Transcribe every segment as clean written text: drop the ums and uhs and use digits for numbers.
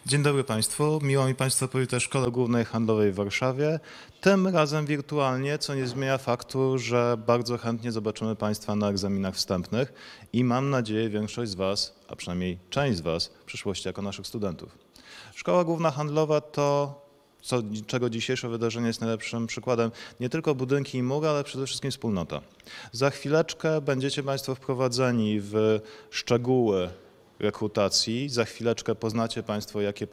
Dzień dobry Państwu. Miło mi Państwa powitać w Szkole Głównej Handlowej w Warszawie. Tym razem wirtualnie, co nie zmienia faktu, że bardzo chętnie zobaczymy Państwa na egzaminach wstępnych i mam nadzieję większość z Was, a przynajmniej część z Was w przyszłości jako naszych studentów. Szkoła Główna Handlowa to, czego dzisiejsze wydarzenie jest najlepszym przykładem, nie tylko budynki i mury, ale przede wszystkim wspólnota. Za chwileczkę będziecie Państwo wprowadzeni w szczegóły rekrutacji. Za chwileczkę poznacie Państwo, jakie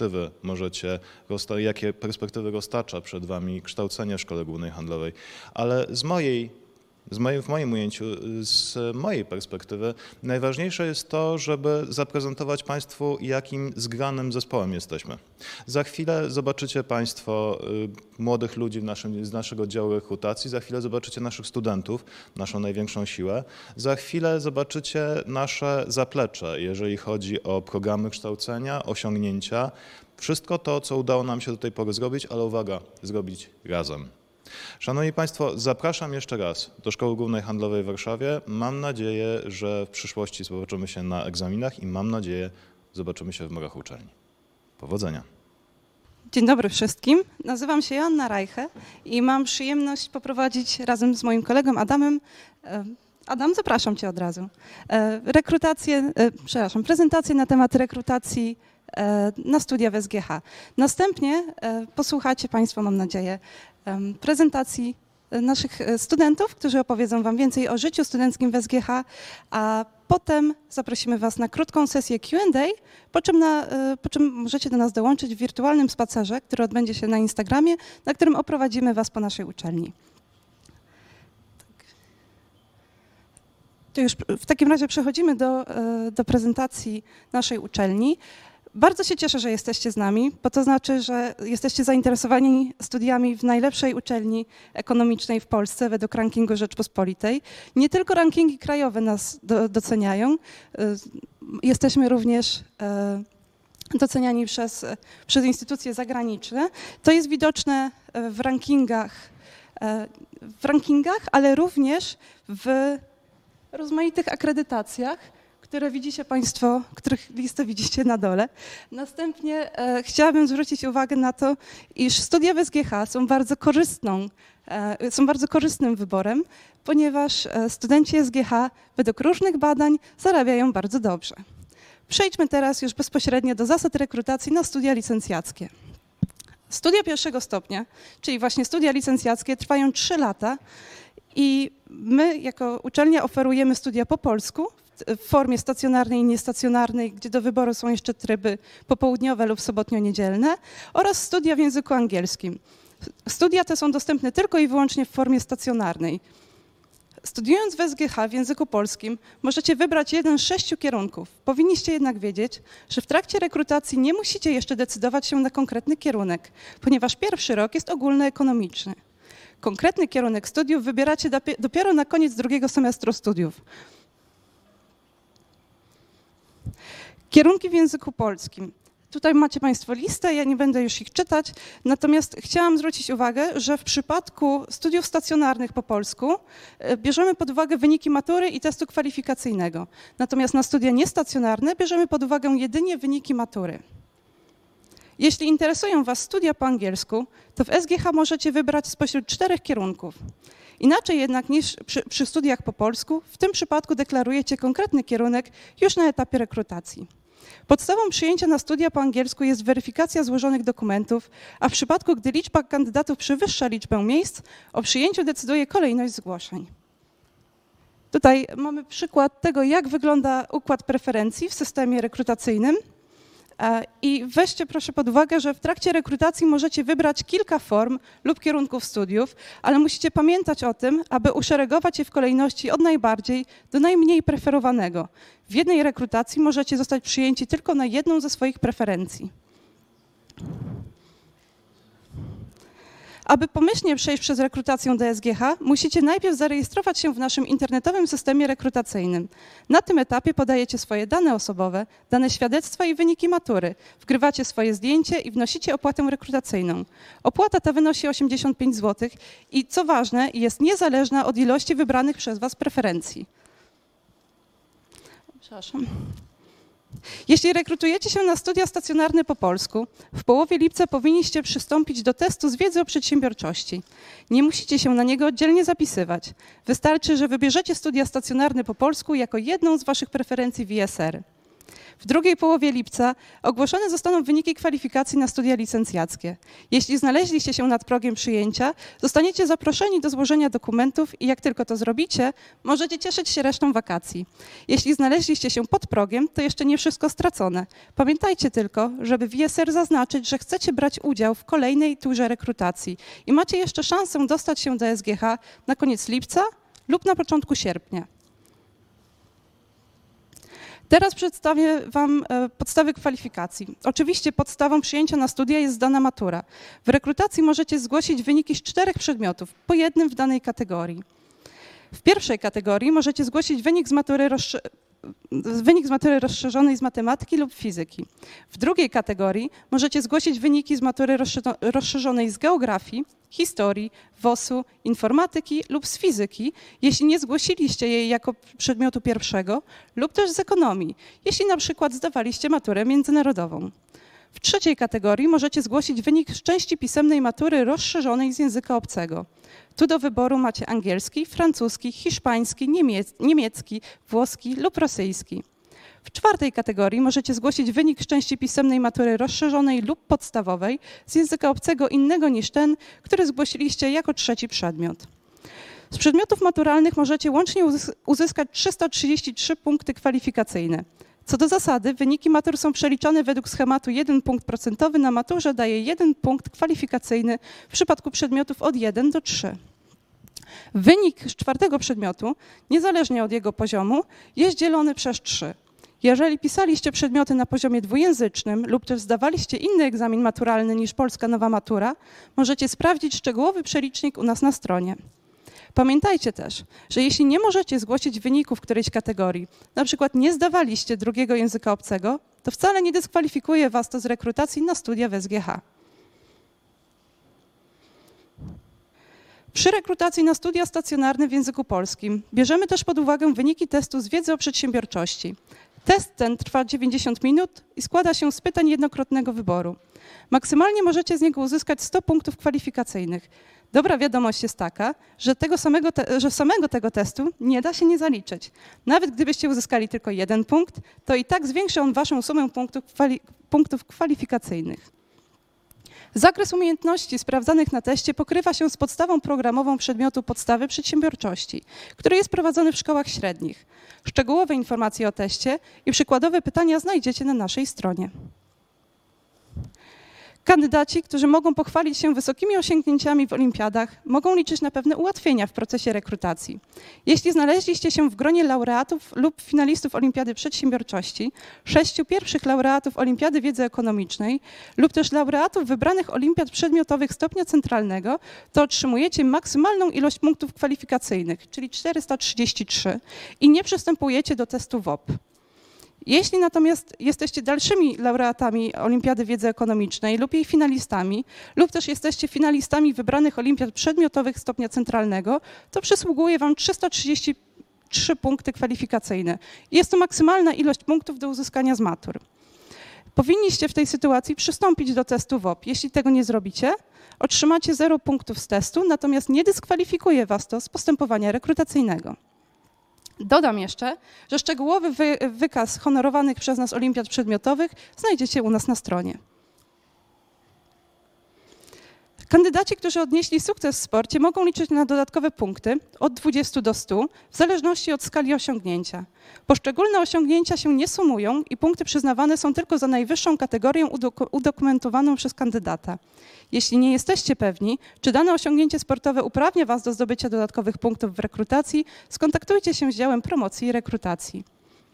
perspektywy roztacza przed Wami kształcenie w Szkole Głównej Handlowej. Ale w moim ujęciu, z mojej perspektywy, najważniejsze jest to, żeby zaprezentować Państwu, jakim zgranym zespołem jesteśmy. Za chwilę zobaczycie Państwo młodych ludzi z naszego działu rekrutacji, za chwilę zobaczycie naszych studentów, naszą największą siłę, za chwilę zobaczycie nasze zaplecze, jeżeli chodzi o programy kształcenia, osiągnięcia, wszystko to, co udało nam się do tej pory zrobić, ale uwaga, zrobić razem. Szanowni Państwo, zapraszam jeszcze raz do Szkoły Głównej Handlowej w Warszawie. Mam nadzieję, że w przyszłości zobaczymy się na egzaminach i mam nadzieję, zobaczymy się w murach uczelni. Powodzenia. Dzień dobry wszystkim. Nazywam się Joanna Rajche i mam przyjemność poprowadzić razem z moim kolegą Adamem. Adam, zapraszam Cię od razu. Prezentację na temat rekrutacji na studia w SGH. Następnie posłuchacie Państwo, mam nadzieję, prezentacji naszych studentów, którzy opowiedzą Wam więcej o życiu studenckim w SGH, a potem zaprosimy Was na krótką sesję Q&A, po czym możecie do nas dołączyć w wirtualnym spacerze, który odbędzie się na Instagramie, na którym oprowadzimy Was po naszej uczelni. To już w takim razie przechodzimy do prezentacji naszej uczelni. Bardzo się cieszę, że jesteście z nami, bo to znaczy, że jesteście zainteresowani studiami w najlepszej uczelni ekonomicznej w Polsce według rankingu Rzeczpospolitej. Nie tylko rankingi krajowe nas doceniają, jesteśmy również doceniani przez instytucje zagraniczne. To jest widoczne w rankingach, ale również w rozmaitych akredytacjach, które widzicie Państwo, których listę widzicie na dole. Następnie chciałabym zwrócić uwagę na to, iż studia w SGH są bardzo korzystnym wyborem, ponieważ studenci SGH według różnych badań zarabiają bardzo dobrze. Przejdźmy teraz już bezpośrednio do zasad rekrutacji na studia licencjackie. Studia pierwszego stopnia, czyli właśnie studia licencjackie, trwają 3 lata i my jako uczelnia oferujemy studia po polsku, w formie stacjonarnej i niestacjonarnej, gdzie do wyboru są jeszcze tryby popołudniowe lub sobotnio-niedzielne, oraz studia w języku angielskim. Studia te są dostępne tylko i wyłącznie w formie stacjonarnej. Studiując w SGH w języku polskim możecie wybrać jeden z 6 kierunków. Powinniście jednak wiedzieć, że w trakcie rekrutacji nie musicie jeszcze decydować się na konkretny kierunek, ponieważ pierwszy rok jest ogólnoekonomiczny. Konkretny kierunek studiów wybieracie dopiero na koniec drugiego semestru studiów. Kierunki w języku polskim. Tutaj macie Państwo listę, ja nie będę już ich czytać, natomiast chciałam zwrócić uwagę, że w przypadku studiów stacjonarnych po polsku bierzemy pod uwagę wyniki matury i testu kwalifikacyjnego. Natomiast na studia niestacjonarne bierzemy pod uwagę jedynie wyniki matury. Jeśli interesują Was studia po angielsku, to w SGH możecie wybrać spośród 4 kierunków. Inaczej jednak niż przy studiach po polsku, w tym przypadku deklarujecie konkretny kierunek już na etapie rekrutacji. Podstawą przyjęcia na studia po angielsku jest weryfikacja złożonych dokumentów, a w przypadku, gdy liczba kandydatów przewyższa liczbę miejsc, o przyjęciu decyduje kolejność zgłoszeń. Tutaj mamy przykład tego, jak wygląda układ preferencji w systemie rekrutacyjnym. I weźcie proszę pod uwagę, że w trakcie rekrutacji możecie wybrać kilka form lub kierunków studiów, ale musicie pamiętać o tym, aby uszeregować je w kolejności od najbardziej do najmniej preferowanego. W jednej rekrutacji możecie zostać przyjęci tylko na jedną ze swoich preferencji. Aby pomyślnie przejść przez rekrutację do SGH, musicie najpierw zarejestrować się w naszym internetowym systemie rekrutacyjnym. Na tym etapie podajecie swoje dane osobowe, dane świadectwa i wyniki matury, wgrywacie swoje zdjęcie i wnosicie opłatę rekrutacyjną. Opłata ta wynosi 85 zł i co ważne, jest niezależna od ilości wybranych przez Was preferencji. Przepraszam. Jeśli rekrutujecie się na studia stacjonarne po polsku, w połowie lipca powinniście przystąpić do testu z wiedzy o przedsiębiorczości. Nie musicie się na niego oddzielnie zapisywać. Wystarczy, że wybierzecie studia stacjonarne po polsku jako jedną z waszych preferencji w ISR. W drugiej połowie lipca ogłoszone zostaną wyniki kwalifikacji na studia licencjackie. Jeśli znaleźliście się nad progiem przyjęcia, zostaniecie zaproszeni do złożenia dokumentów i jak tylko to zrobicie, możecie cieszyć się resztą wakacji. Jeśli znaleźliście się pod progiem, to jeszcze nie wszystko stracone. Pamiętajcie tylko, żeby w ISR zaznaczyć, że chcecie brać udział w kolejnej turze rekrutacji i macie jeszcze szansę dostać się do SGH na koniec lipca lub na początku sierpnia. Teraz przedstawię wam podstawy kwalifikacji. Oczywiście podstawą przyjęcia na studia jest zdana matura. W rekrutacji możecie zgłosić wyniki z 4 przedmiotów, po jednym w danej kategorii. W pierwszej kategorii możecie zgłosić wynik z matury rozszerzonej z matematyki lub fizyki. W drugiej kategorii możecie zgłosić wyniki z matury rozszerzonej z geografii, historii, WOS-u, informatyki lub z fizyki, jeśli nie zgłosiliście jej jako przedmiotu pierwszego, lub też z ekonomii, jeśli na przykład zdawaliście maturę międzynarodową. W trzeciej kategorii możecie zgłosić wynik z części pisemnej matury rozszerzonej z języka obcego. Tu do wyboru macie angielski, francuski, hiszpański, niemiecki, włoski lub rosyjski. W czwartej kategorii możecie zgłosić wynik z części pisemnej matury rozszerzonej lub podstawowej z języka obcego innego niż ten, który zgłosiliście jako trzeci przedmiot. Z przedmiotów maturalnych możecie łącznie uzyskać 333 punkty kwalifikacyjne. Co do zasady, wyniki matur są przeliczane według schematu 1 punkt procentowy na maturze daje 1 punkt kwalifikacyjny w przypadku przedmiotów od 1 do 3. Wynik z czwartego przedmiotu, niezależnie od jego poziomu, jest dzielony przez 3. Jeżeli pisaliście przedmioty na poziomie dwujęzycznym lub też zdawaliście inny egzamin maturalny niż Polska Nowa Matura, możecie sprawdzić szczegółowy przelicznik u nas na stronie. Pamiętajcie też, że jeśli nie możecie zgłosić wyników którejś kategorii, na przykład nie zdawaliście drugiego języka obcego, to wcale nie dyskwalifikuje was to z rekrutacji na studia w SGH. Przy rekrutacji na studia stacjonarne w języku polskim bierzemy też pod uwagę wyniki testu z wiedzy o przedsiębiorczości. Test ten trwa 90 minut i składa się z pytań jednokrotnego wyboru. Maksymalnie możecie z niego uzyskać 100 punktów kwalifikacyjnych. Dobra wiadomość jest taka, że samego tego testu nie da się nie zaliczyć. Nawet gdybyście uzyskali tylko 1 punkt, to i tak zwiększy on waszą sumę punktów kwalifikacyjnych. Zakres umiejętności sprawdzanych na teście pokrywa się z podstawą programową przedmiotu podstawy przedsiębiorczości, który jest prowadzony w szkołach średnich. Szczegółowe informacje o teście i przykładowe pytania znajdziecie na naszej stronie. Kandydaci, którzy mogą pochwalić się wysokimi osiągnięciami w olimpiadach, mogą liczyć na pewne ułatwienia w procesie rekrutacji. Jeśli znaleźliście się w gronie laureatów lub finalistów Olimpiady Przedsiębiorczości, 6 pierwszych laureatów Olimpiady Wiedzy Ekonomicznej lub też laureatów wybranych olimpiad przedmiotowych stopnia centralnego, to otrzymujecie maksymalną ilość punktów kwalifikacyjnych, czyli 433 i nie przystępujecie do testu WOP. Jeśli natomiast jesteście dalszymi laureatami Olimpiady Wiedzy Ekonomicznej lub jej finalistami, lub też jesteście finalistami wybranych olimpiad przedmiotowych stopnia centralnego, to przysługuje wam 333 punkty kwalifikacyjne. Jest to maksymalna ilość punktów do uzyskania z matur. Powinniście w tej sytuacji przystąpić do testu WOP. Jeśli tego nie zrobicie, otrzymacie 0 punktów z testu, natomiast nie dyskwalifikuje was to z postępowania rekrutacyjnego. Dodam jeszcze, że szczegółowy wykaz honorowanych przez nas olimpiad przedmiotowych znajdziecie u nas na stronie. Kandydaci, którzy odnieśli sukces w sporcie, mogą liczyć na dodatkowe punkty od 20 do 100 w zależności od skali osiągnięcia. Poszczególne osiągnięcia się nie sumują i punkty przyznawane są tylko za najwyższą kategorię udokumentowaną przez kandydata. Jeśli nie jesteście pewni, czy dane osiągnięcie sportowe uprawnia was do zdobycia dodatkowych punktów w rekrutacji, skontaktujcie się z działem promocji i rekrutacji.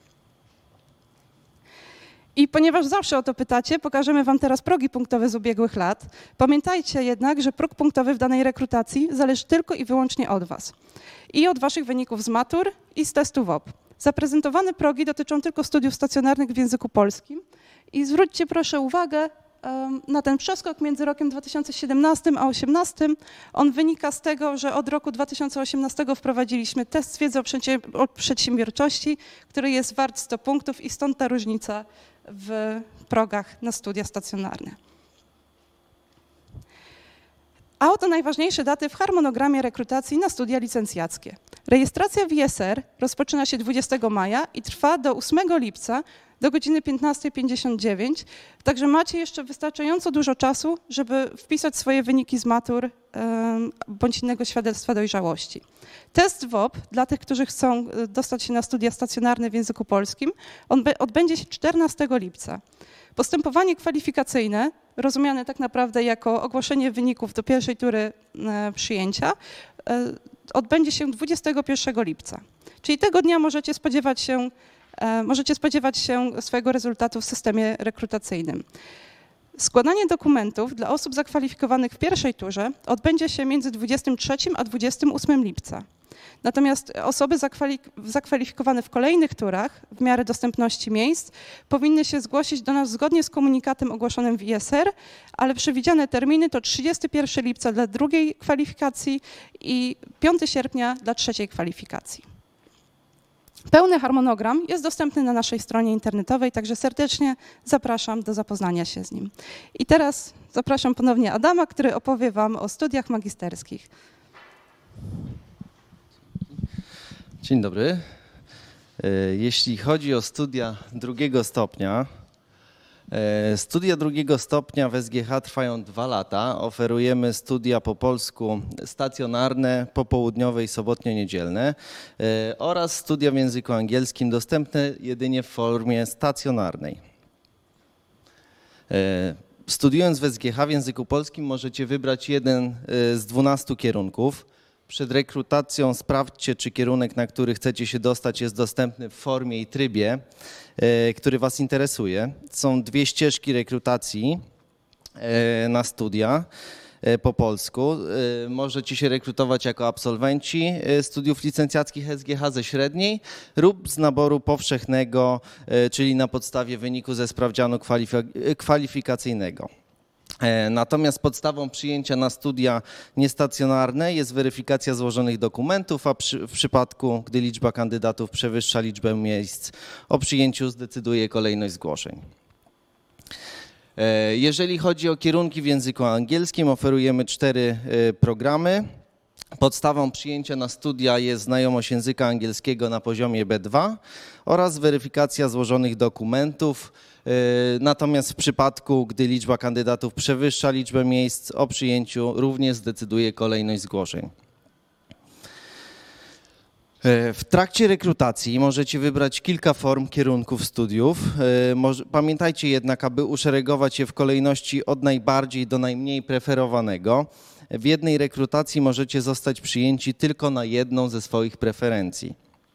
I ponieważ zawsze o to pytacie, pokażemy wam teraz progi punktowe z ubiegłych lat. Pamiętajcie jednak, że próg punktowy w danej rekrutacji zależy tylko i wyłącznie od was i od waszych wyników z matur i z testu WOP. Zaprezentowane progi dotyczą tylko studiów stacjonarnych w języku polskim i zwróćcie proszę uwagę, na ten przeskok między rokiem 2017 a 2018. On wynika z tego, że od roku 2018 wprowadziliśmy test wiedzy o przedsiębiorczości, który jest wart 100 punktów i stąd ta różnica w progach na studia stacjonarne. A oto najważniejsze daty w harmonogramie rekrutacji na studia licencjackie. Rejestracja w ISR rozpoczyna się 20 maja i trwa do 8 lipca do godziny 15:59, także macie jeszcze wystarczająco dużo czasu, żeby wpisać swoje wyniki z matur bądź innego świadectwa dojrzałości. Test WOP dla tych, którzy chcą dostać się na studia stacjonarne w języku polskim, on odbędzie się 14 lipca. Postępowanie kwalifikacyjne, rozumiane tak naprawdę jako ogłoszenie wyników do pierwszej tury przyjęcia, odbędzie się 21 lipca. Czyli tego dnia możecie spodziewać się swojego rezultatu w systemie rekrutacyjnym. Składanie dokumentów dla osób zakwalifikowanych w pierwszej turze odbędzie się między 23 a 28 lipca. Natomiast osoby zakwalifikowane w kolejnych turach, w miarę dostępności miejsc, powinny się zgłosić do nas zgodnie z komunikatem ogłoszonym w ISR, ale przewidziane terminy to 31 lipca dla drugiej kwalifikacji i 5 sierpnia dla trzeciej kwalifikacji. Pełny harmonogram jest dostępny na naszej stronie internetowej, także serdecznie zapraszam do zapoznania się z nim. I teraz zapraszam ponownie Adama, który opowie Wam o studiach magisterskich. Dzień dobry. Jeśli chodzi o studia drugiego stopnia w SGH trwają 2 lata. Oferujemy studia po polsku stacjonarne, popołudniowe i sobotnio-niedzielne oraz studia w języku angielskim dostępne jedynie w formie stacjonarnej. Studiując w SGH w języku polskim możecie wybrać jeden z 12 kierunków. Przed rekrutacją sprawdźcie, czy kierunek, na który chcecie się dostać, jest dostępny w formie i trybie, który Was interesuje. Są 2 ścieżki rekrutacji na studia po polsku. Możecie się rekrutować jako absolwenci studiów licencjackich SGH ze średniej lub z naboru powszechnego, czyli na podstawie wyniku ze sprawdzianu kwalifikacyjnego. Natomiast podstawą przyjęcia na studia niestacjonarne jest weryfikacja złożonych dokumentów, a w przypadku, gdy liczba kandydatów przewyższa liczbę miejsc o przyjęciu, zdecyduje kolejność zgłoszeń. Jeżeli chodzi o kierunki w języku angielskim, oferujemy 4 programy. Podstawą przyjęcia na studia jest znajomość języka angielskiego na poziomie B2 oraz weryfikacja złożonych dokumentów. Natomiast w przypadku, gdy liczba kandydatów przewyższa liczbę miejsc o przyjęciu, również zdecyduje kolejność zgłoszeń. W trakcie rekrutacji możecie wybrać kilka form kierunków studiów. Pamiętajcie jednak, aby uszeregować je w kolejności od najbardziej do najmniej preferowanego. W jednej rekrutacji możecie zostać przyjęci tylko na jedną ze swoich preferencji.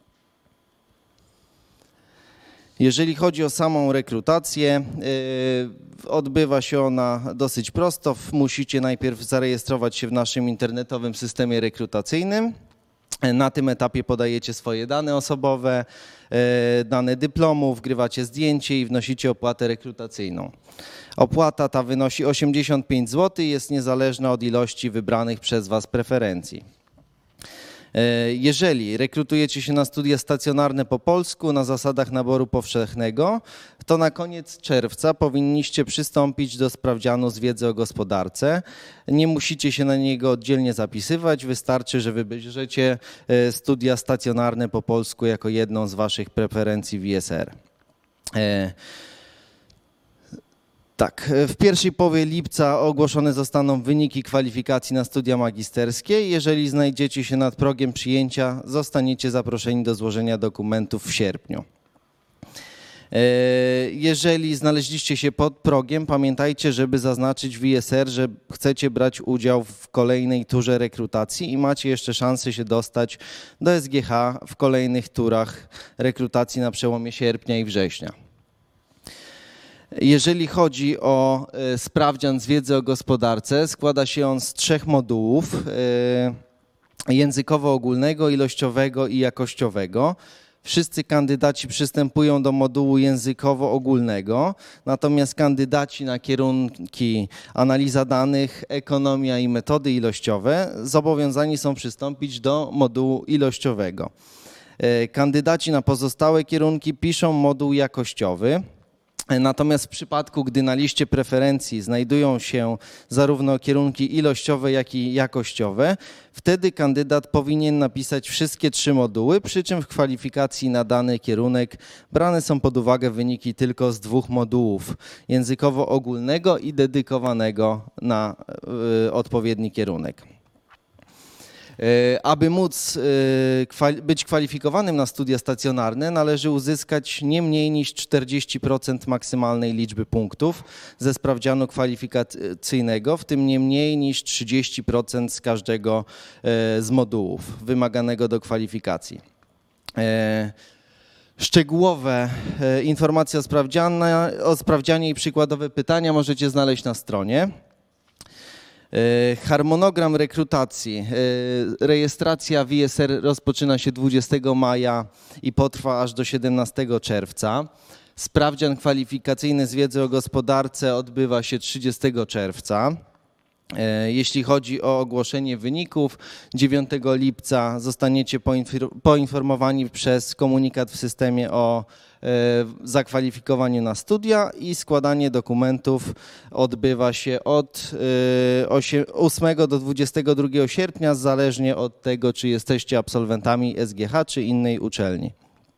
Jeżeli chodzi o samą rekrutację, odbywa się ona dosyć prosto. Musicie najpierw zarejestrować się w naszym internetowym systemie rekrutacyjnym. Na tym etapie podajecie swoje dane osobowe, dane dyplomu, wgrywacie zdjęcie i wnosicie opłatę rekrutacyjną. Opłata ta wynosi 85 zł i jest niezależna od ilości wybranych przez Was preferencji. Jeżeli rekrutujecie się na studia stacjonarne po polsku na zasadach naboru powszechnego, to na koniec czerwca powinniście przystąpić do sprawdzianu z wiedzy o gospodarce. Nie musicie się na niego oddzielnie zapisywać, wystarczy, że wybierzecie studia stacjonarne po polsku jako jedną z Waszych preferencji w ISR. Tak, w pierwszej połowie lipca ogłoszone zostaną wyniki kwalifikacji na studia magisterskie. Jeżeli znajdziecie się nad progiem przyjęcia, zostaniecie zaproszeni do złożenia dokumentów w sierpniu. Jeżeli znaleźliście się pod progiem, pamiętajcie, żeby zaznaczyć w ISR, że chcecie brać udział w kolejnej turze rekrutacji i macie jeszcze szansę się dostać do SGH w kolejnych turach rekrutacji na przełomie sierpnia i września. Jeżeli chodzi o sprawdzian z wiedzy o gospodarce, składa się on z 3 modułów: językowo-ogólnego, ilościowego i jakościowego. wszyscy kandydaci przystępują do modułu językowo-ogólnego, natomiast kandydaci na kierunki analiza danych, ekonomia i metody ilościowe zobowiązani są przystąpić do modułu ilościowego. Kandydaci na pozostałe kierunki piszą moduł jakościowy. Natomiast w przypadku, gdy na liście preferencji znajdują się zarówno kierunki ilościowe, jak i jakościowe, wtedy kandydat powinien napisać wszystkie 3 moduły, przy czym w kwalifikacji na dany kierunek brane są pod uwagę wyniki tylko z 2 modułów: językowo-ogólnego i dedykowanego na odpowiedni kierunek. Aby móc być kwalifikowanym na studia stacjonarne, należy uzyskać nie mniej niż 40% maksymalnej liczby punktów ze sprawdzianu kwalifikacyjnego, w tym nie mniej niż 30% z każdego z modułów wymaganego do kwalifikacji. Szczegółowe informacje o sprawdzianie i przykładowe pytania możecie znaleźć na stronie. Harmonogram rekrutacji. Rejestracja w ISR rozpoczyna się 20 maja i potrwa aż do 17 czerwca. Sprawdzian kwalifikacyjny z wiedzy o gospodarce odbywa się 30 czerwca. Jeśli chodzi o ogłoszenie wyników, 9 lipca zostaniecie poinformowani przez komunikat w systemie o zakwalifikowaniu na studia i składanie dokumentów odbywa się od 8 do 22 sierpnia, zależnie od tego, czy jesteście absolwentami SGH czy innej uczelni.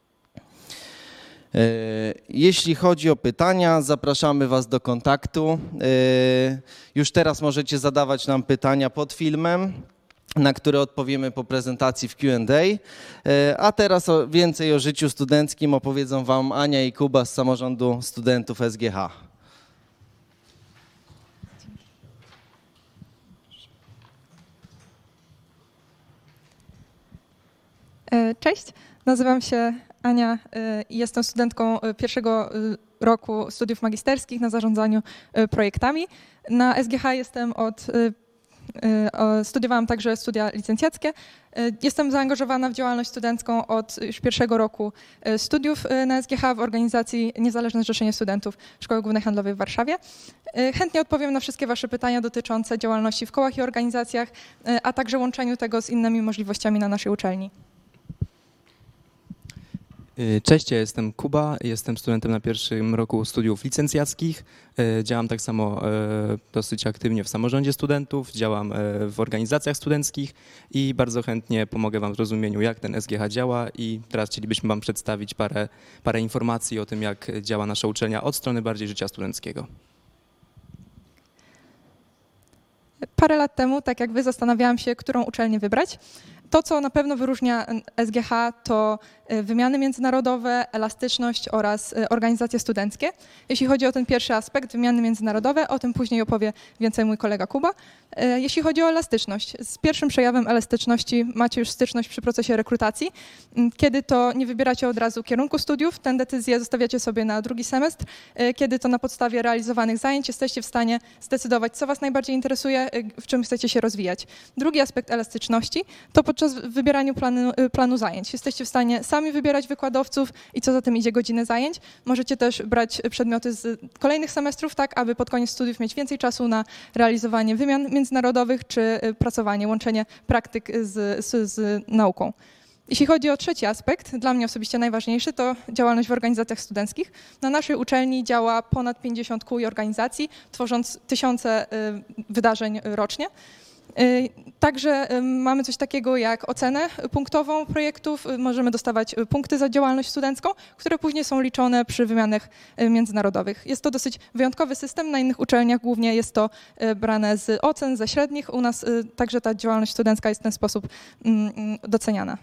Jeśli chodzi o pytania, zapraszamy Was do kontaktu. Już teraz możecie zadawać nam pytania pod filmem, na które odpowiemy po prezentacji w Q&A. A teraz więcej o życiu studenckim opowiedzą Wam Ania i Kuba z Samorządu Studentów SGH. Cześć, nazywam się Ania i jestem studentką pierwszego roku studiów magisterskich na zarządzaniu projektami. Na SGH jestem studiowałam także studia licencjackie. Jestem zaangażowana w działalność studencką od już pierwszego roku studiów na SGH w organizacji Niezależne Zrzeszenie Studentów Szkoły Głównej Handlowej w Warszawie. Chętnie odpowiem na wszystkie Wasze pytania dotyczące działalności w kołach i organizacjach, a także łączeniu tego z innymi możliwościami na naszej uczelni. Cześć, ja jestem Kuba, jestem studentem na pierwszym roku studiów licencjackich. Działam tak samo dosyć aktywnie w samorządzie studentów, działam w organizacjach studenckich i bardzo chętnie pomogę Wam w zrozumieniu, jak ten SGH działa, i teraz chcielibyśmy Wam przedstawić parę informacji o tym, jak działa nasza uczelnia od strony bardziej życia studenckiego. Parę lat temu, tak jak Wy, zastanawiałam się, którą uczelnię wybrać. To, co na pewno wyróżnia SGH, to wymiany międzynarodowe, elastyczność oraz organizacje studenckie. Jeśli chodzi o ten pierwszy aspekt, wymiany międzynarodowe, o tym później opowie więcej mój kolega Kuba. Jeśli chodzi o elastyczność, z pierwszym przejawem elastyczności macie już styczność przy procesie rekrutacji, kiedy to nie wybieracie od razu kierunku studiów, tę decyzję zostawiacie sobie na drugi semestr, kiedy to na podstawie realizowanych zajęć jesteście w stanie zdecydować, co Was najbardziej interesuje, w czym chcecie się rozwijać. Drugi aspekt elastyczności to podczas wybierania planu zajęć. Jesteście w stanie sami wybierać wykładowców i co za tym idzie godziny zajęć. Możecie też brać przedmioty z kolejnych semestrów, tak aby pod koniec studiów mieć więcej czasu na realizowanie wymian międzynarodowych czy pracowanie, łączenie praktyk z nauką. Jeśli chodzi o trzeci aspekt, dla mnie osobiście najważniejszy, to działalność w organizacjach studenckich. Na naszej uczelni działa ponad 50 kół i organizacji, tworząc tysiące wydarzeń rocznie. Także mamy coś takiego jak ocenę punktową projektów. Możemy dostawać punkty za działalność studencką, które później są liczone przy wymianach międzynarodowych. Jest to dosyć wyjątkowy system. Na innych uczelniach głównie jest to brane z ocen, ze średnich. U nas także ta działalność studencka jest w ten sposób doceniana.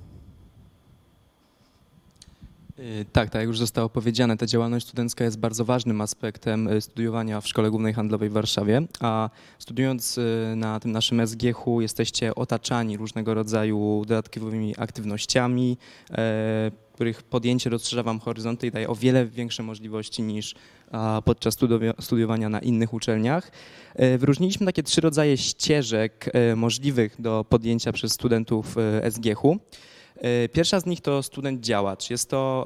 Tak, jak już zostało powiedziane, ta działalność studencka jest bardzo ważnym aspektem studiowania w Szkole Głównej Handlowej w Warszawie, a studiując na tym naszym SGH-u jesteście otaczani różnego rodzaju dodatkowymi aktywnościami, których podjęcie rozszerza Wam horyzonty i daje o wiele większe możliwości niż podczas studiowania na innych uczelniach. Wyróżniliśmy takie 3 rodzaje ścieżek możliwych do podjęcia przez studentów SGH-u. Pierwsza z nich to student działacz. Jest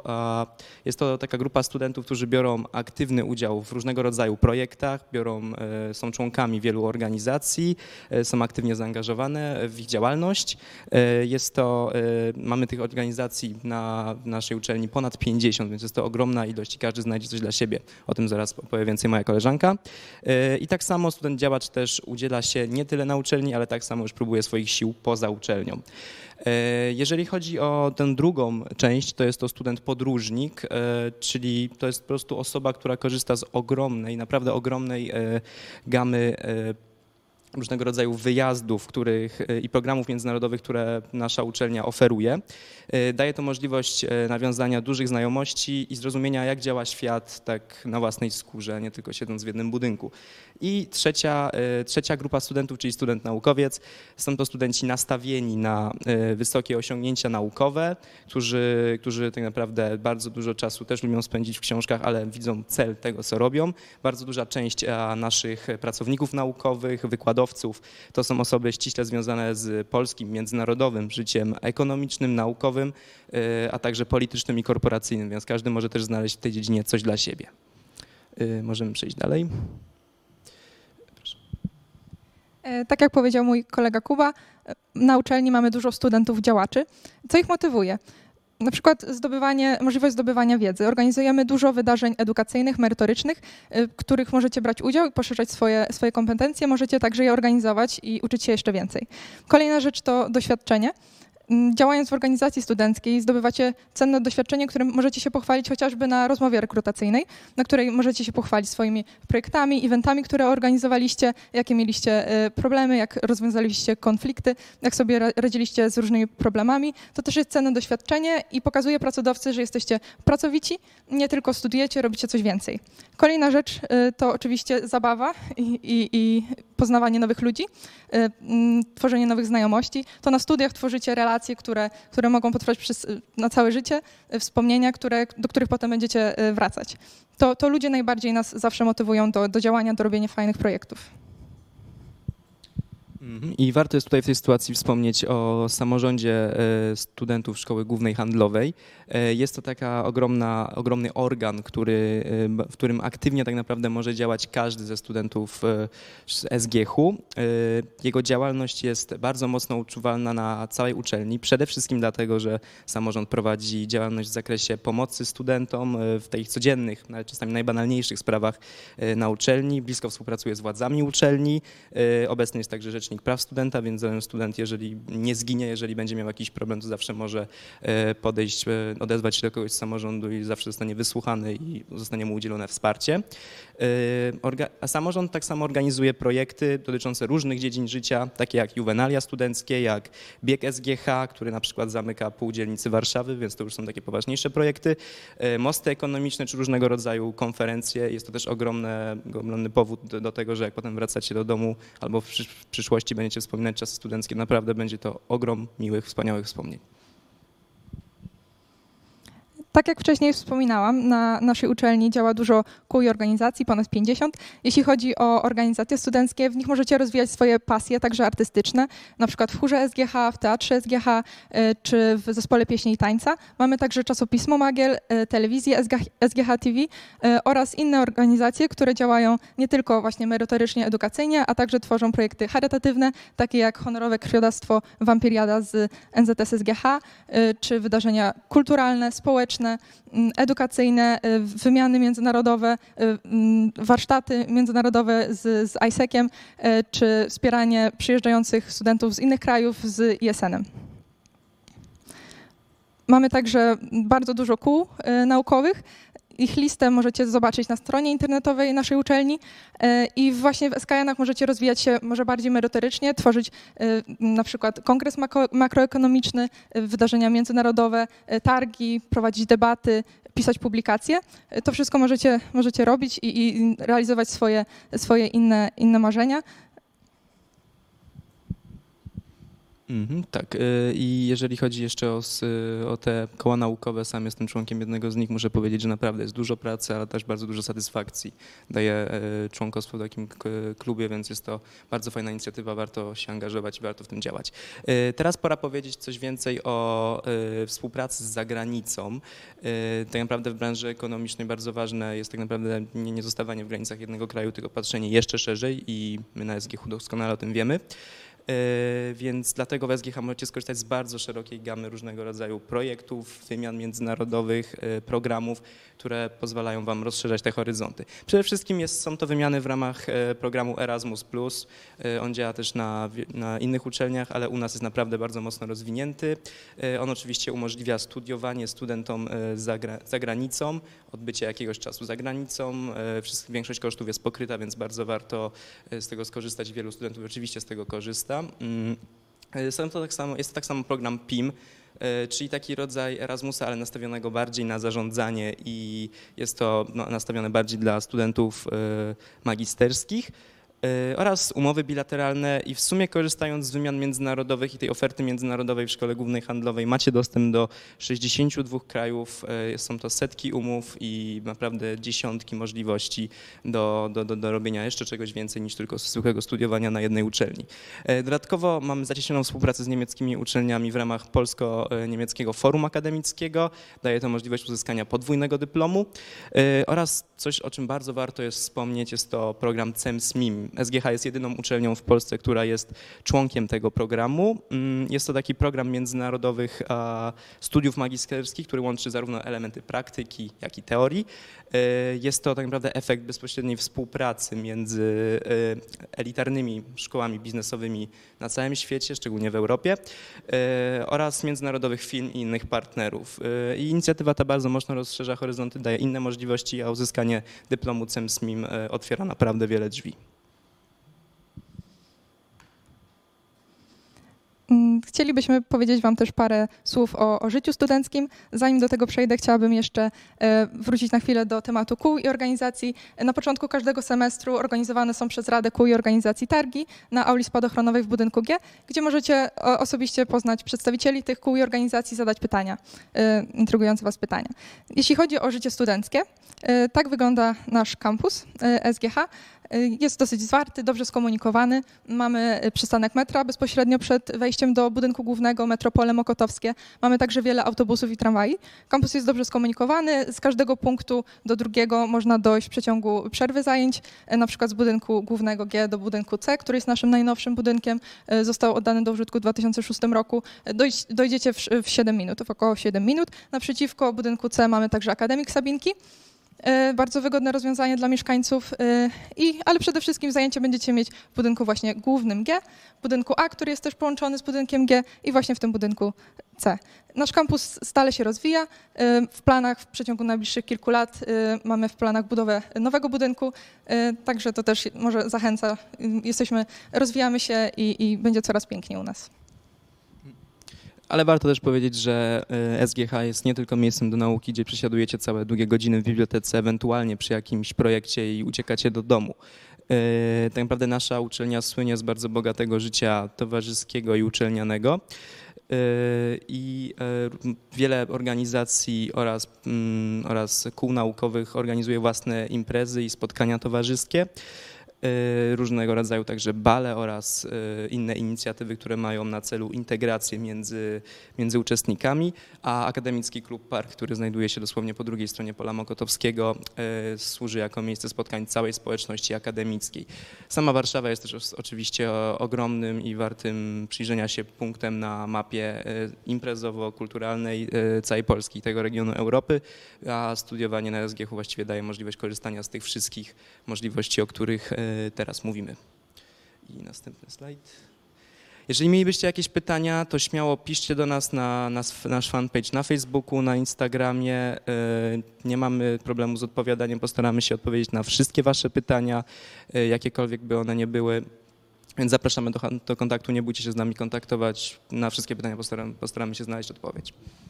to taka grupa studentów, którzy biorą aktywny udział w różnego rodzaju projektach, są członkami wielu organizacji, są aktywnie zaangażowane w ich działalność. Mamy tych organizacji na naszej uczelni ponad 50, więc jest to ogromna ilość i każdy znajdzie coś dla siebie. O tym zaraz opowie więcej moja koleżanka. I tak samo student działacz też udziela się nie tyle na uczelni, ale tak samo już próbuje swoich sił poza uczelnią. Jeżeli chodzi o tę drugą część, to jest to student podróżnik, czyli to jest po prostu osoba, która korzysta z naprawdę ogromnej gamy różnego rodzaju wyjazdów i programów międzynarodowych, które nasza uczelnia oferuje. Daje to możliwość nawiązania dużych znajomości i zrozumienia, jak działa świat tak na własnej skórze, nie tylko siedząc w jednym budynku. I trzecia grupa studentów, czyli student naukowiec, są to studenci nastawieni na wysokie osiągnięcia naukowe, którzy tak naprawdę bardzo dużo czasu też lubią spędzić w książkach, ale widzą cel tego, co robią. Bardzo duża część naszych pracowników naukowych, wykładowców, to są osoby ściśle związane z polskim, międzynarodowym życiem ekonomicznym, naukowym, a także politycznym i korporacyjnym, więc każdy może też znaleźć w tej dziedzinie coś dla siebie. Możemy przejść dalej. Proszę. Tak jak powiedział mój kolega Kuba, na uczelni mamy dużo studentów działaczy. Co ich motywuje? Na przykład możliwość zdobywania wiedzy. Organizujemy dużo wydarzeń edukacyjnych, merytorycznych, w których możecie brać udział i poszerzać swoje kompetencje. Możecie także je organizować i uczyć się jeszcze więcej. Kolejna rzecz to doświadczenie. Działając w organizacji studenckiej zdobywacie cenne doświadczenie, którym możecie się pochwalić chociażby na rozmowie rekrutacyjnej, na której możecie się pochwalić swoimi projektami, eventami, które organizowaliście, jakie mieliście problemy, jak rozwiązaliście konflikty, jak sobie radziliście z różnymi problemami. To też jest cenne doświadczenie i pokazuje pracodawcy, że jesteście pracowici, nie tylko studujecie, robicie coś więcej. Kolejna rzecz to oczywiście zabawa i poznawanie nowych ludzi, tworzenie nowych znajomości. To na studiach tworzycie relacje, które mogą potrwać na całe życie, wspomnienia, do których potem będziecie wracać. To ludzie najbardziej nas zawsze motywują do działania, do robienia fajnych projektów. I warto jest tutaj w tej sytuacji wspomnieć o samorządzie studentów Szkoły Głównej Handlowej. Jest to taka ogromny organ, w którym aktywnie tak naprawdę może działać każdy ze studentów z SGH-u. Jego działalność jest bardzo mocno odczuwalna na całej uczelni, przede wszystkim dlatego, że samorząd prowadzi działalność w zakresie pomocy studentom w tych codziennych, nawet czasami najbanalniejszych sprawach na uczelni. Blisko współpracuje z władzami uczelni. Obecny jest także rzecznik praw studenta, więc student, jeżeli nie zginie, jeżeli będzie miał jakiś problem, to zawsze może podejść, odezwać się do kogoś z samorządu i zawsze zostanie wysłuchany i zostanie mu udzielone wsparcie. A samorząd tak samo organizuje projekty dotyczące różnych dziedzin życia, takie jak juwenalia studenckie, jak bieg SGH, który na przykład zamyka pół dzielnicy Warszawy, więc to już są takie poważniejsze projekty, mosty ekonomiczne czy różnego rodzaju konferencje. Jest to też ogromny powód do tego, że jak potem wracacie do domu albo w przyszłości będziecie wspominać czasy studenckie, naprawdę będzie to ogrom miłych, wspaniałych wspomnień. Tak jak wcześniej wspominałam, na naszej uczelni działa dużo kół i organizacji, ponad 50. Jeśli chodzi o organizacje studenckie, w nich możecie rozwijać swoje pasje, także artystyczne, na przykład w chórze SGH, w teatrze SGH czy w zespole pieśni i tańca. Mamy także czasopismo Magiel, telewizję SGH TV oraz inne organizacje, które działają nie tylko właśnie merytorycznie, edukacyjnie, a także tworzą projekty charytatywne, takie jak honorowe krwiodawstwo Wampiriada z NZS SGH, czy wydarzenia kulturalne, społeczne, edukacyjne, wymiany międzynarodowe, warsztaty międzynarodowe z ISEC-iem, czy wspieranie przyjeżdżających studentów z innych krajów z ISN-em. Mamy także bardzo dużo kół naukowych. Ich listę możecie zobaczyć na stronie internetowej naszej uczelni i właśnie w SKN-ach możecie rozwijać się może bardziej merytorycznie, tworzyć na przykład kongres makroekonomiczny, wydarzenia międzynarodowe, targi, prowadzić debaty, pisać publikacje. To wszystko możecie robić i realizować swoje, swoje, inne marzenia. Tak, i jeżeli chodzi jeszcze o te koła naukowe, sam jestem członkiem jednego z nich, muszę powiedzieć, że naprawdę jest dużo pracy, ale też bardzo dużo satysfakcji daje członkostwo w takim klubie, więc jest to bardzo fajna inicjatywa, warto się angażować i warto w tym działać. Teraz pora powiedzieć coś więcej o współpracy z zagranicą. Tak naprawdę w branży ekonomicznej bardzo ważne jest tak naprawdę nie zostawanie w granicach jednego kraju, tylko patrzenie jeszcze szerzej i my na SGH doskonale o tym wiemy. Więc dlatego w SGH możecie skorzystać z bardzo szerokiej gamy różnego rodzaju projektów, wymian międzynarodowych, programów, które pozwalają Wam rozszerzać te horyzonty. Przede wszystkim są to wymiany w ramach programu Erasmus+. On działa też na innych uczelniach, ale u nas jest naprawdę bardzo mocno rozwinięty. On oczywiście umożliwia studiowanie studentom za granicą, odbycie jakiegoś czasu za granicą. Większość kosztów jest pokryta, więc bardzo warto z tego skorzystać. Wielu studentów oczywiście z tego korzysta. Jest to tak samo program PIM, czyli taki rodzaj Erasmusa, ale nastawionego bardziej na zarządzanie i jest to nastawione bardziej dla studentów magisterskich oraz umowy bilateralne i w sumie korzystając z wymian międzynarodowych i tej oferty międzynarodowej w Szkole Głównej Handlowej macie dostęp do 62 krajów, są to setki umów i naprawdę dziesiątki możliwości do robienia jeszcze czegoś więcej niż tylko zwykłego studiowania na jednej uczelni. Dodatkowo mamy zacieśnioną współpracę z niemieckimi uczelniami w ramach Polsko-Niemieckiego Forum Akademickiego, daje to możliwość uzyskania podwójnego dyplomu oraz coś, o czym bardzo warto jest wspomnieć, jest to program CEMS-MIM. SGH jest jedyną uczelnią w Polsce, która jest członkiem tego programu. Jest to taki program międzynarodowych studiów magisterskich, który łączy zarówno elementy praktyki, jak i teorii. Jest to tak naprawdę efekt bezpośredniej współpracy między elitarnymi szkołami biznesowymi na całym świecie, szczególnie w Europie, oraz międzynarodowych firm i innych partnerów. I inicjatywa ta bardzo mocno rozszerza horyzonty, daje inne możliwości, a uzyskanie dyplomu CEMS-MIM otwiera naprawdę wiele drzwi. Chcielibyśmy powiedzieć Wam też parę słów o życiu studenckim. Zanim do tego przejdę, chciałabym jeszcze wrócić na chwilę do tematu kół i organizacji. Na początku każdego semestru organizowane są przez Radę Kół i Organizacji targi na auli spadochronowej w budynku G, gdzie możecie osobiście poznać przedstawicieli tych kół i organizacji, zadać pytania, intrygujące Was pytania. Jeśli chodzi o życie studenckie, tak wygląda nasz kampus SGH. Jest dosyć zwarty, dobrze skomunikowany. Mamy przystanek metra bezpośrednio przed wejściem do budynku głównego, Metropole Mokotowskie. Mamy także wiele autobusów i tramwaj. Kampus jest dobrze skomunikowany. Z każdego punktu do drugiego można dojść w przeciągu przerwy zajęć, na przykład z budynku głównego G do budynku C, który jest naszym najnowszym budynkiem. Został oddany do użytku w 2006 roku. Dojdziecie w 7 minut, w około 7 minut. Naprzeciwko budynku C mamy także Akademik Sabinki. Bardzo wygodne rozwiązanie dla mieszkańców, ale przede wszystkim zajęcie będziecie mieć w budynku właśnie głównym G, budynku A, który jest też połączony z budynkiem G i właśnie w tym budynku C. Nasz kampus stale się rozwija. W planach w przeciągu najbliższych kilku lat mamy w planach budowę nowego budynku, także to też może zachęca. Rozwijamy się i będzie coraz piękniej u nas. Ale warto też powiedzieć, że SGH jest nie tylko miejscem do nauki, gdzie przesiadujecie całe długie godziny w bibliotece, ewentualnie przy jakimś projekcie i uciekacie do domu. Tak naprawdę nasza uczelnia słynie z bardzo bogatego życia towarzyskiego i uczelnianego. I wiele organizacji oraz kół naukowych organizuje własne imprezy i spotkania towarzyskie. Różnego rodzaju także bale oraz inne inicjatywy, które mają na celu integrację między uczestnikami, a Akademicki Klub Park, który znajduje się dosłownie po drugiej stronie Pola Mokotowskiego, służy jako miejsce spotkań całej społeczności akademickiej. Sama Warszawa jest też oczywiście ogromnym i wartym przyjrzenia się punktem na mapie imprezowo-kulturalnej całej Polski i tego regionu Europy, a studiowanie na SGH właściwie daje możliwość korzystania z tych wszystkich możliwości, o których teraz mówimy. I następny slajd. Jeżeli mielibyście jakieś pytania, to śmiało piszcie do nas na nasz fanpage na Facebooku, na Instagramie. Nie mamy problemu z odpowiadaniem, postaramy się odpowiedzieć na wszystkie wasze pytania, jakiekolwiek by one nie były. Więc zapraszamy do kontaktu, nie bójcie się z nami kontaktować. Na wszystkie pytania postaramy się znaleźć odpowiedź.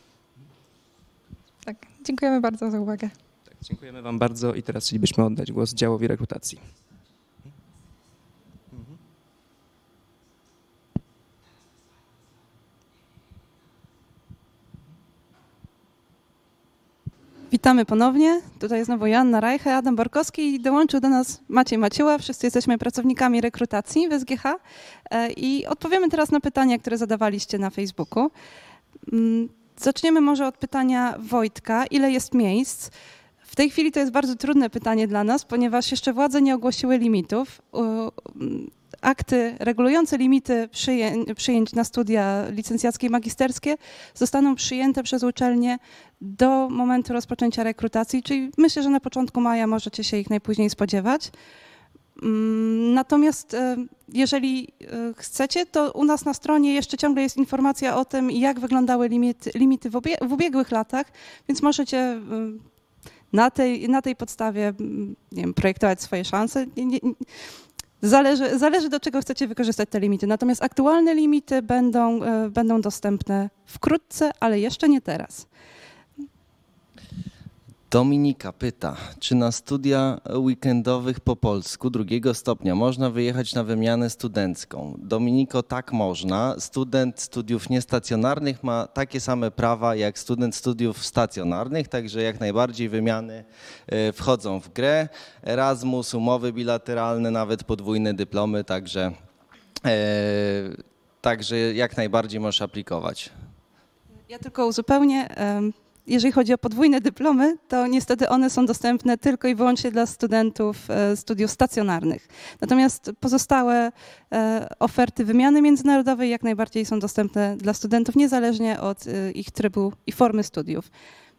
Tak, dziękujemy bardzo za uwagę. Tak, dziękujemy wam bardzo i teraz chcielibyśmy oddać głos działowi rekrutacji. Witamy ponownie. Tutaj znowu Joanna Rajche, Adam Borkowski i dołączył do nas Maciej Maciuła. Wszyscy jesteśmy pracownikami rekrutacji w SGH i odpowiemy teraz na pytania, które zadawaliście na Facebooku. Zaczniemy może od pytania Wojtka. Ile jest miejsc? W tej chwili to jest bardzo trudne pytanie dla nas, ponieważ jeszcze władze nie ogłosiły limitów. Akty regulujące limity przyjęć na studia licencjackie i magisterskie zostaną przyjęte przez uczelnie do momentu rozpoczęcia rekrutacji, czyli myślę, że na początku maja możecie się ich najpóźniej spodziewać. Natomiast jeżeli chcecie, to u nas na stronie jeszcze ciągle jest informacja o tym, jak wyglądały limity w ubiegłych latach, więc możecie na tej podstawie, nie wiem, projektować swoje szanse. Zależy, do czego chcecie wykorzystać te limity. Natomiast aktualne limity będą dostępne wkrótce, ale jeszcze nie teraz. Dominika pyta, czy na studia weekendowych po polsku drugiego stopnia można wyjechać na wymianę studencką? Dominiko, tak można. Student studiów niestacjonarnych ma takie same prawa jak student studiów stacjonarnych, także jak najbardziej wymiany wchodzą w grę. Erasmus, umowy bilateralne, nawet podwójne dyplomy, także jak najbardziej możesz aplikować. Ja tylko uzupełnię. Jeżeli chodzi o podwójne dyplomy, to niestety one są dostępne tylko i wyłącznie dla studentów studiów stacjonarnych. Natomiast pozostałe oferty wymiany międzynarodowej jak najbardziej są dostępne dla studentów, niezależnie od ich trybu i formy studiów.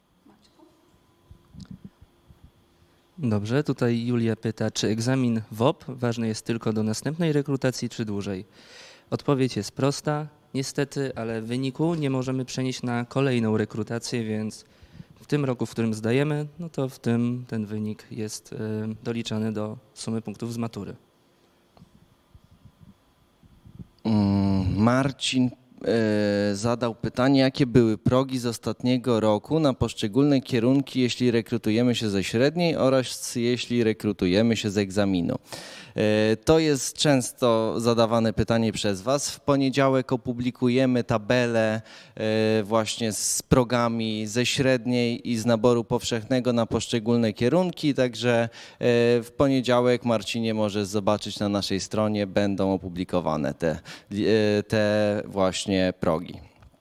Dobrze, tutaj Julia pyta, czy egzamin WOP ważny jest tylko do następnej rekrutacji, czy dłużej? Odpowiedź jest prosta. Niestety, ale wyniku nie możemy przenieść na kolejną rekrutację, więc w tym roku, w którym zdajemy, no to w tym ten wynik jest doliczany do sumy punktów z matury. Marcin zadał pytanie, jakie były progi z ostatniego roku na poszczególne kierunki, jeśli rekrutujemy się ze średniej oraz jeśli rekrutujemy się z egzaminu. To jest często zadawane pytanie przez Was. W poniedziałek opublikujemy tabelę właśnie z progami ze średniej i z naboru powszechnego na poszczególne kierunki, także w poniedziałek, Marcinie, możesz zobaczyć na naszej stronie, będą opublikowane te właśnie progi.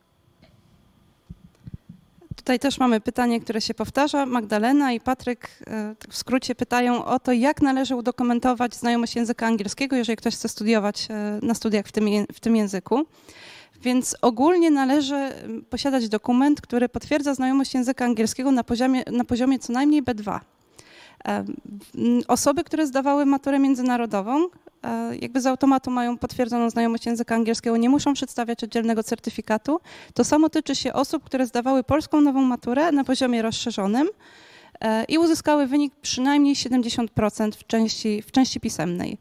Tutaj też mamy pytanie, które się powtarza. Magdalena i Patryk w skrócie pytają o to, jak należy udokumentować znajomość języka angielskiego, jeżeli ktoś chce studiować na studiach w tym języku. Więc ogólnie należy posiadać dokument, który potwierdza znajomość języka angielskiego na poziomie co najmniej B2. Osoby, które zdawały maturę międzynarodową, jakby z automatu mają potwierdzoną znajomość języka angielskiego, nie muszą przedstawiać oddzielnego certyfikatu. To samo tyczy się osób, które zdawały polską nową maturę na poziomie rozszerzonym i uzyskały wynik przynajmniej 70% w części pisemnej.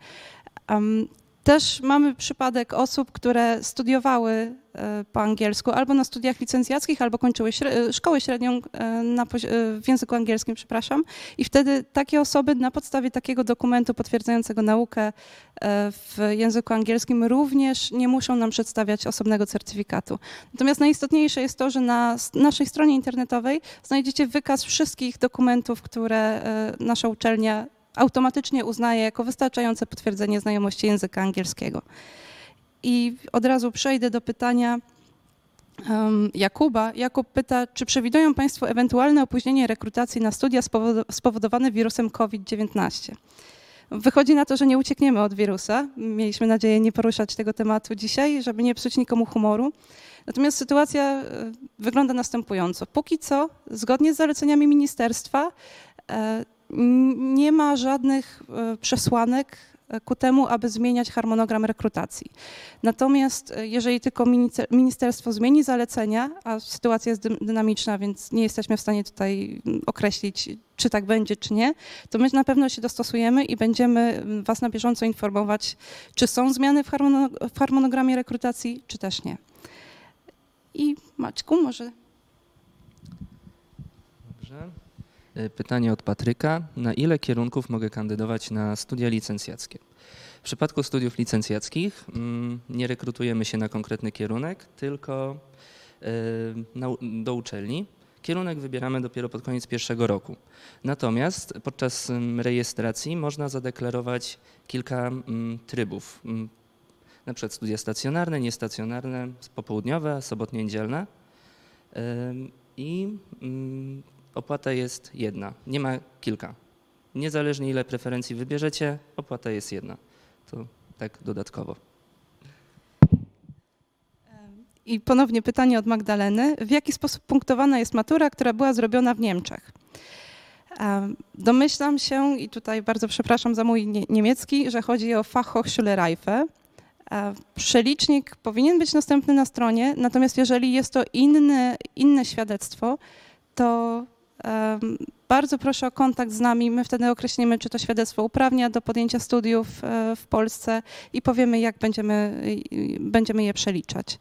Też mamy przypadek osób, które studiowały po angielsku albo na studiach licencjackich, albo kończyły szkołę średnią w języku angielskim, przepraszam. I wtedy takie osoby na podstawie takiego dokumentu potwierdzającego naukę w języku angielskim również nie muszą nam przedstawiać osobnego certyfikatu. Natomiast najistotniejsze jest to, że na naszej stronie internetowej znajdziecie wykaz wszystkich dokumentów, które nasza uczelnia automatycznie uznaje jako wystarczające potwierdzenie znajomości języka angielskiego. I od razu przejdę do pytania Jakuba. Jakub pyta, czy przewidują Państwo ewentualne opóźnienie rekrutacji na studia spowodowane wirusem COVID-19? Wychodzi na to, że nie uciekniemy od wirusa. Mieliśmy nadzieję nie poruszać tego tematu dzisiaj, żeby nie psuć nikomu humoru. Natomiast sytuacja wygląda następująco. Póki co, zgodnie z zaleceniami ministerstwa, nie ma żadnych przesłanek ku temu, aby zmieniać harmonogram rekrutacji. Natomiast jeżeli tylko ministerstwo zmieni zalecenia, a sytuacja jest dynamiczna, więc nie jesteśmy w stanie tutaj określić, czy tak będzie, czy nie, to my na pewno się dostosujemy i będziemy Was na bieżąco informować, czy są zmiany w harmonogramie rekrutacji, czy też nie. I Maćku, może... Dobrze. Pytanie od Patryka. Na ile kierunków mogę kandydować na studia licencjackie? W przypadku studiów licencjackich nie rekrutujemy się na konkretny kierunek, tylko do uczelni. Kierunek wybieramy dopiero pod koniec pierwszego roku. Natomiast podczas rejestracji można zadeklarować kilka trybów. Na przykład studia stacjonarne, niestacjonarne, popołudniowe, sobotnie-niedzielne. I opłata jest jedna, nie ma kilka. Niezależnie ile preferencji wybierzecie, opłata jest jedna. To tak dodatkowo. I ponownie pytanie od Magdaleny. W jaki sposób punktowana jest matura, która była zrobiona w Niemczech? Domyślam się, i tutaj bardzo przepraszam za mój niemiecki, że chodzi o Fachhochschule-Reife. Przelicznik powinien być dostępny na stronie, natomiast jeżeli jest to inne świadectwo, to bardzo proszę o kontakt z nami. My wtedy określimy, czy to świadectwo uprawnia do podjęcia studiów w Polsce i powiemy, jak będziemy je przeliczać.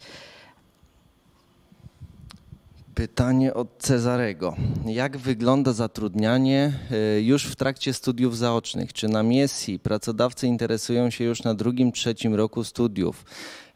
Pytanie od Cezarego. Jak wygląda zatrudnianie już w trakcie studiów zaocznych? Czy na misji pracodawcy interesują się już na drugim, trzecim roku studiów?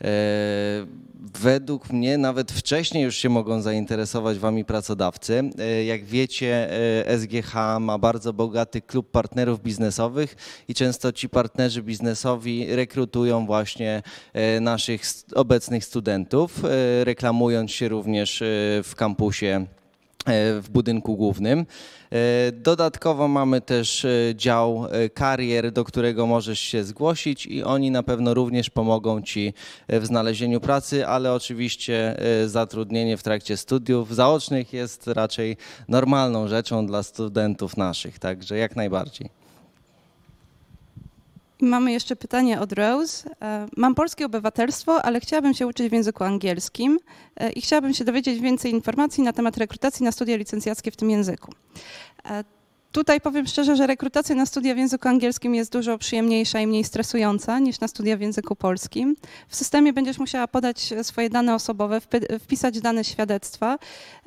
Według mnie nawet wcześniej już się mogą zainteresować wami pracodawcy. Jak wiecie, SGH ma bardzo bogaty klub partnerów biznesowych i często ci partnerzy biznesowi rekrutują właśnie naszych obecnych studentów, reklamując się również w kampusie w budynku głównym. Dodatkowo mamy też dział karier, do którego możesz się zgłosić i oni na pewno również pomogą ci w znalezieniu pracy, ale oczywiście zatrudnienie w trakcie studiów zaocznych jest raczej normalną rzeczą dla studentów naszych, także jak najbardziej. Mamy jeszcze pytanie od Rose. Mam polskie obywatelstwo, ale chciałabym się uczyć w języku angielskim i chciałabym się dowiedzieć więcej informacji na temat rekrutacji na studia licencjackie w tym języku. Tutaj powiem szczerze, że rekrutacja na studia w języku angielskim jest dużo przyjemniejsza i mniej stresująca niż na studia w języku polskim. W systemie będziesz musiała podać swoje dane osobowe, wpisać dane świadectwa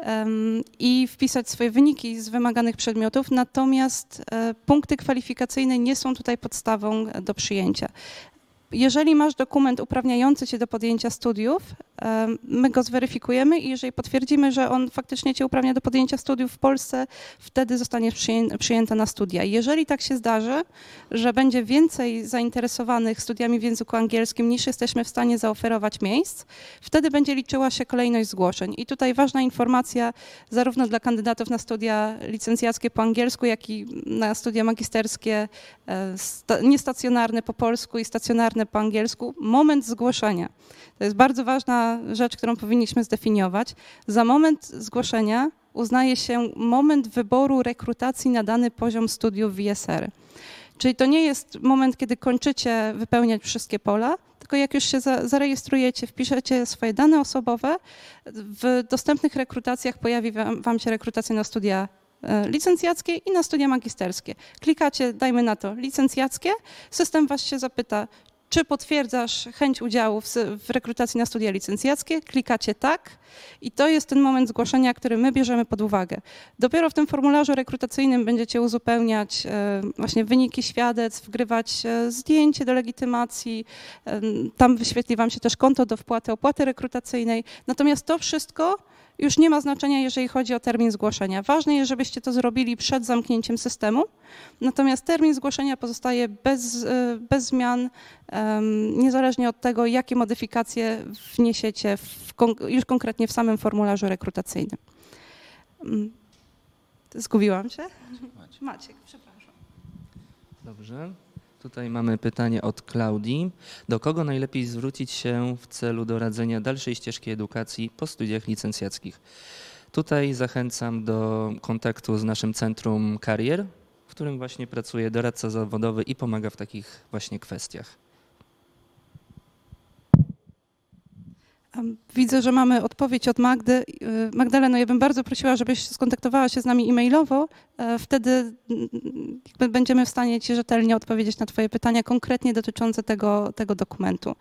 i wpisać swoje wyniki z wymaganych przedmiotów, natomiast punkty kwalifikacyjne nie są tutaj podstawą do przyjęcia. Jeżeli masz dokument uprawniający cię do podjęcia studiów, my go zweryfikujemy i jeżeli potwierdzimy, że on faktycznie cię uprawnia do podjęcia studiów w Polsce, wtedy zostaniesz przyjęta na studia. Jeżeli tak się zdarzy, że będzie więcej zainteresowanych studiami w języku angielskim niż jesteśmy w stanie zaoferować miejsc, wtedy będzie liczyła się kolejność zgłoszeń. I tutaj ważna informacja zarówno dla kandydatów na studia licencjackie po angielsku, jak i na studia magisterskie niestacjonarne po polsku i stacjonarne po angielsku. Moment zgłoszenia. To jest bardzo ważna rzecz, którą powinniśmy zdefiniować. Za moment zgłoszenia uznaje się moment wyboru rekrutacji na dany poziom studiów WSR. Czyli to nie jest moment, kiedy kończycie wypełniać wszystkie pola, tylko jak już się zarejestrujecie, wpiszecie swoje dane osobowe, w dostępnych rekrutacjach pojawi wam się rekrutacja na studia licencjackie i na studia magisterskie. Klikacie, dajmy na to, licencjackie, system was się zapyta, czy potwierdzasz chęć udziału w rekrutacji na studia licencjackie, klikacie tak i to jest ten moment zgłoszenia, który my bierzemy pod uwagę. Dopiero w tym formularzu rekrutacyjnym będziecie uzupełniać właśnie wyniki świadectw, wgrywać zdjęcie do legitymacji, tam wyświetli wam się też konto do wpłaty opłaty rekrutacyjnej, natomiast to wszystko już nie ma znaczenia, jeżeli chodzi o termin zgłoszenia. Ważne jest, żebyście to zrobili przed zamknięciem systemu, natomiast termin zgłoszenia pozostaje bez zmian, niezależnie od tego, jakie modyfikacje wniesiecie już konkretnie w samym formularzu rekrutacyjnym. Zgubiłam się? Maciek, przepraszam. Dobrze. Tutaj mamy pytanie od Klaudii. Do kogo najlepiej zwrócić się w celu doradzenia dalszej ścieżki edukacji po studiach licencjackich? Tutaj zachęcam do kontaktu z naszym Centrum Karier, w którym właśnie pracuje doradca zawodowy i pomaga w takich właśnie kwestiach. Widzę, że mamy odpowiedź od Magdy. Magdaleno, ja bym bardzo prosiła, żebyś skontaktowała się z nami e-mailowo. Wtedy będziemy w stanie ci rzetelnie odpowiedzieć na twoje pytania konkretnie dotyczące tego dokumentu.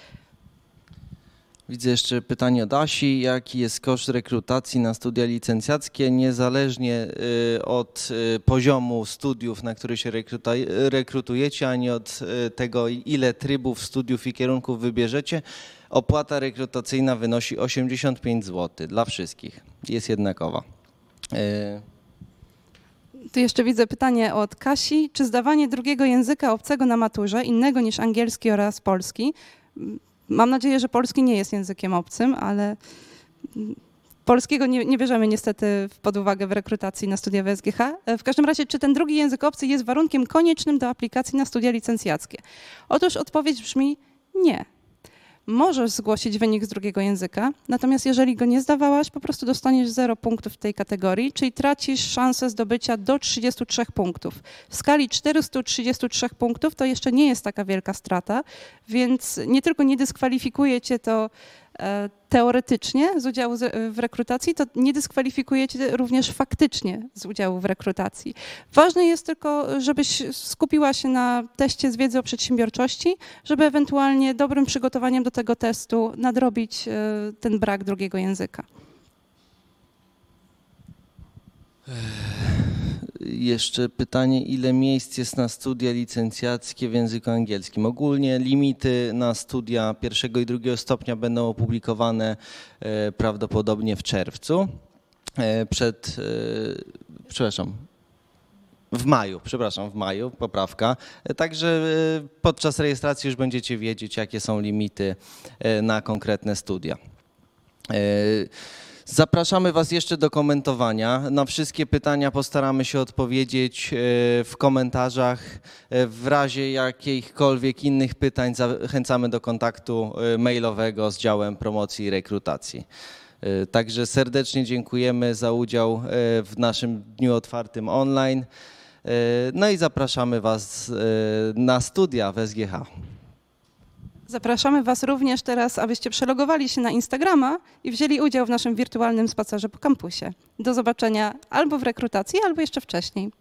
Widzę jeszcze pytanie od Asi. Jaki jest koszt rekrutacji na studia licencjackie, niezależnie od poziomu studiów, na który się rekrutujecie, ani od tego, ile trybów studiów i kierunków wybierzecie? Opłata rekrutacyjna wynosi 85 zł dla wszystkich. Jest jednakowa. Tu jeszcze widzę pytanie od Kasi. Czy zdawanie drugiego języka obcego na maturze, innego niż angielski oraz polski, mam nadzieję, że polski nie jest językiem obcym, ale polskiego nie bierzemy niestety pod uwagę w rekrutacji na studia w SGH. W każdym razie, czy ten drugi język obcy jest warunkiem koniecznym do aplikacji na studia licencjackie? Otóż odpowiedź brzmi nie. Możesz zgłosić wynik z drugiego języka, natomiast jeżeli go nie zdawałaś, po prostu dostaniesz 0 punktów w tej kategorii, czyli tracisz szansę zdobycia do 33 punktów. W skali 433 punktów to jeszcze nie jest taka wielka strata, więc nie tylko nie dyskwalifikuje cię to teoretycznie z udziału w rekrutacji, to nie dyskwalifikuje cię również faktycznie z udziału w rekrutacji. Ważne jest tylko, żebyś skupiła się na teście z wiedzy o przedsiębiorczości, żeby ewentualnie dobrym przygotowaniem do tego testu nadrobić ten brak drugiego języka. Jeszcze pytanie, ile miejsc jest na studia licencjackie w języku angielskim? Ogólnie limity na studia pierwszego i drugiego stopnia będą opublikowane prawdopodobnie w czerwcu. W maju, poprawka. Także podczas rejestracji już będziecie wiedzieć, jakie są limity na konkretne studia. Zapraszamy Was jeszcze do komentowania. Na wszystkie pytania postaramy się odpowiedzieć w komentarzach. W razie jakichkolwiek innych pytań zachęcamy do kontaktu mailowego z działem promocji i rekrutacji. Także serdecznie dziękujemy za udział w naszym dniu otwartym online. No i zapraszamy Was na studia w SGH. Zapraszamy Was również teraz, abyście przelogowali się na Instagrama i wzięli udział w naszym wirtualnym spacerze po kampusie. Do zobaczenia albo w rekrutacji, albo jeszcze wcześniej.